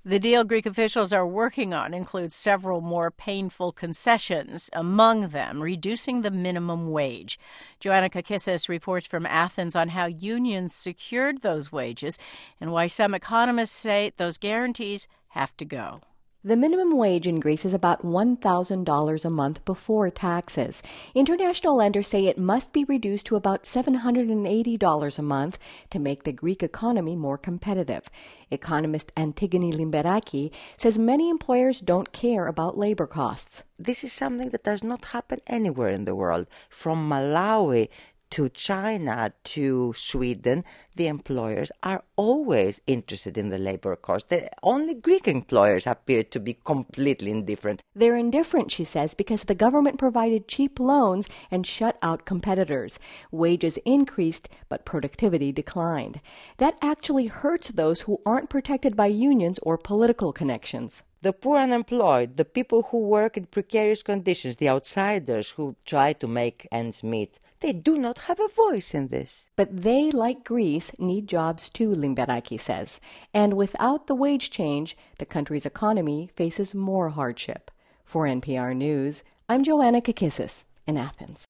The deal Greek officials are working on includes several more painful concessions, among them reducing the minimum wage. Joanna Kakissis reports from Athens on how unions secured those wages and why some economists say those guarantees have to go. The minimum wage in Greece is about $1,000 a month before taxes. International lenders say it must be reduced to about $780 a month to make the Greek economy more competitive. Economist Antigone Limberaki says many employers don't care about labor costs. This is something that does not happen anywhere in the world. From Malawi to China to Sweden, the employers are always interested in the labor cost. Only Greek employers appear to be completely indifferent. They're indifferent, she says, because the government provided cheap loans and shut out competitors. Wages increased, but productivity declined. That actually hurts those who aren't protected by unions or political connections. The poor unemployed, the people who work in precarious conditions, the outsiders who try to make ends meet, they do not have a voice in this. But they, like Greece, need jobs too, Limberaki says. And without the wage change, the country's economy faces more hardship. For NPR News, I'm Joanna Kakissis in Athens.